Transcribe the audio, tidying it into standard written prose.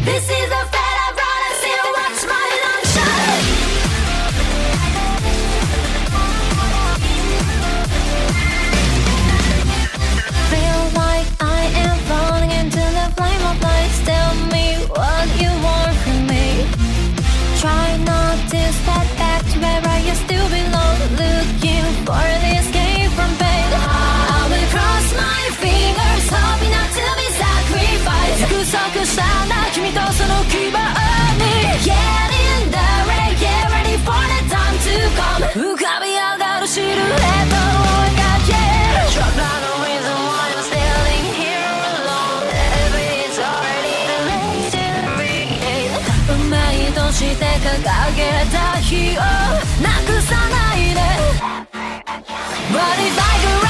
This is the fate I brought and still watch my light shine. Feel like I am falling into the flame of lights. Tell me what you want from me. Try not to step back to where I used to belong. Looking for the escape from pain. I will cross my fingers, hoping not to be sacrificed. 約束したな君とその希望に Get in the rain, get ready for the time to come. 浮かび上がるシルエットを描け Drop down the reason why I'm standing here alone. Everything's already late to read. 運命として掲げた日をなくさないで But if I could